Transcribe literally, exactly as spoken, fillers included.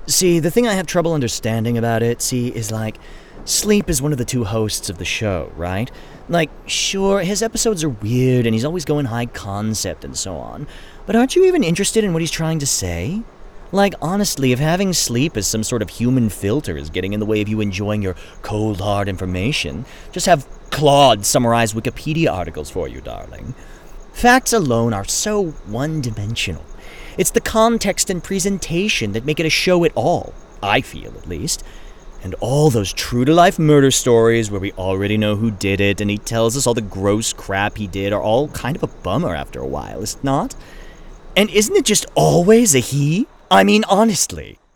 See, the thing I have trouble understanding about it, see, is like, Sleep is one of the two hosts of the show, right? Like, sure, his episodes are weird and he's always going high concept and so on, but aren't you even interested in what he's trying to say? Like, honestly, if having Sleep as some sort of human filter is getting in the way of you enjoying your cold hard information, just have Claude summarize Wikipedia articles for you, darling. Facts alone are so one-dimensional. It's the context and presentation that make it a show at all, I feel at least. And all those true-to-life murder stories where we already know who did it and he tells us all the gross crap he did are all kind of a bummer after a while, is it not? And isn't it just always a he? I mean, honestly.